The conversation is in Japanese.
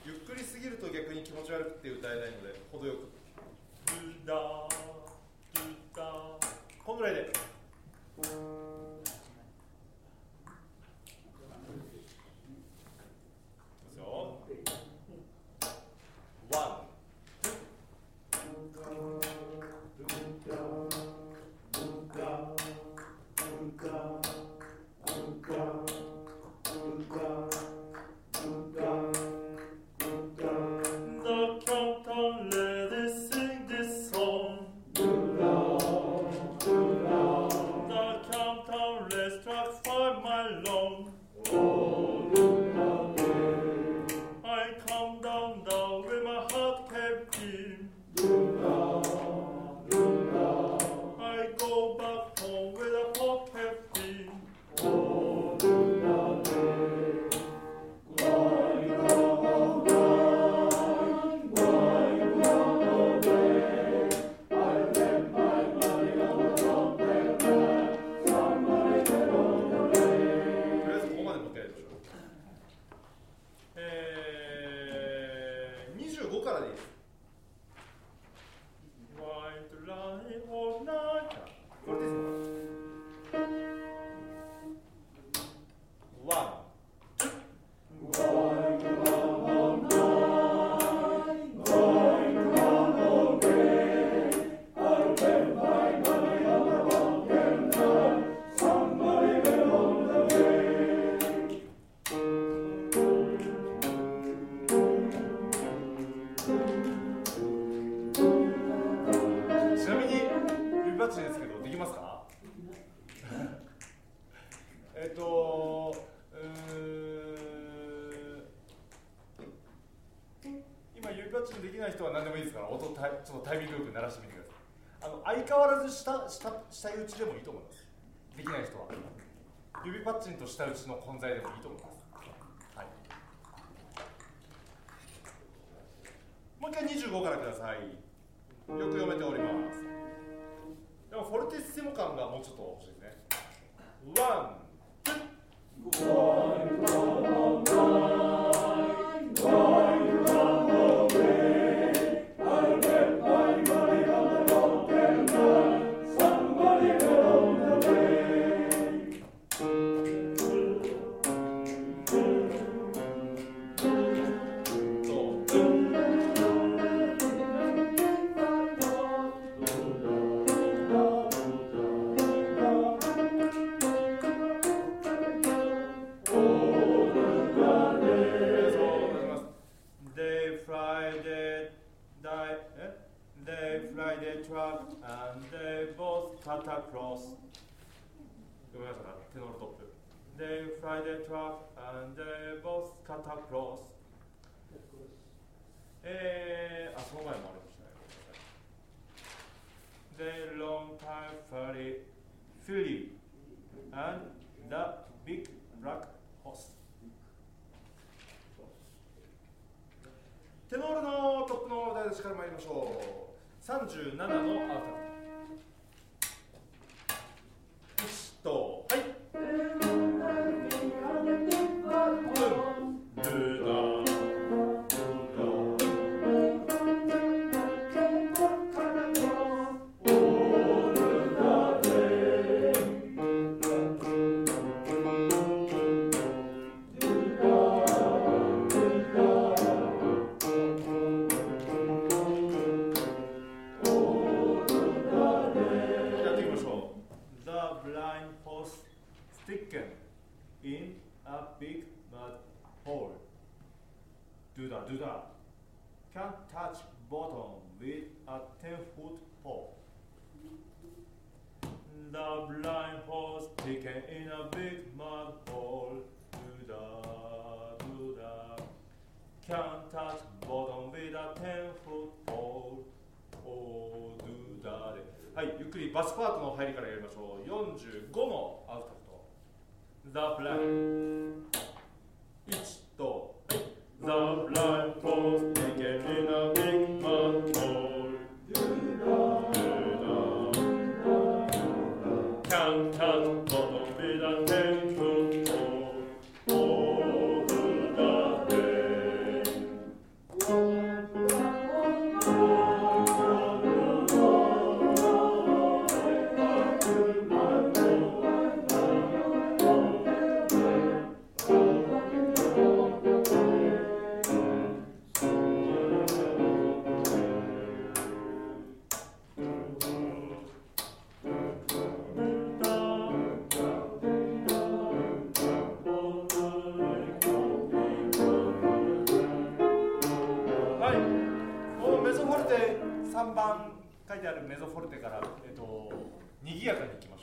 ゆっくりすぎると逆に気持ち悪くて歌えないので程よくドゥダドゥダこんぐらいでできない人は何でもいいですから音ちょっとタイミングよく鳴らしてみてください。相変わらず下打ちでもいいと思います。できない人は指パッチンと下打ちの混在でもいいと思います。はい、もう一回25からください。よく読めております。でもフォルテッセモ感がもうちょっと欲しいですね。ワンテノールトップ。They fly the truck and they both cut across. その前もありましたね。They long time ferry Philly and the big black horse. テノールのトップの台出しから参りましょう。37のアウター。1と、はい。In a big mud hole. Do that. Can't touch bottom with a 10-foot pole. The blind horse taken in a big mud hole. Do that. Can't touch bottom with a 10-foot pole. Oh, do that. はい、ゆっくりバスパートの入りからやりましょう。45のアウト。The blind 1と The blind horse taken in a big mud hole. Can't touch bottom with a 10-foot pole. Oh, do that day. 3番書いてあるメゾフォルテから、賑やかにいきましょ